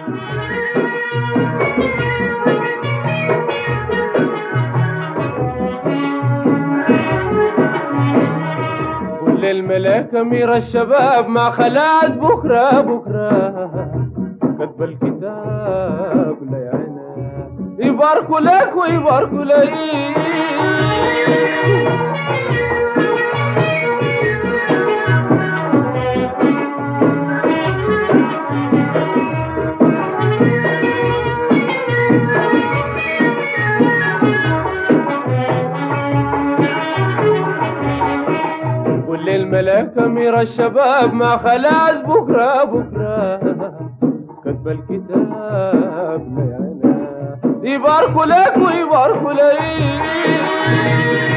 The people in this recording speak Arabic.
كل الملاك أمير الشباب ما خلاص بكرة بكرة كتب الكتاب ليعنا يباركوا لك ويباركوا لي. كل الملاك أمير الشباب ما خلاص بكرة بكرة كتب الكتاب ليعنا يباركوا لك ويباركوا لي.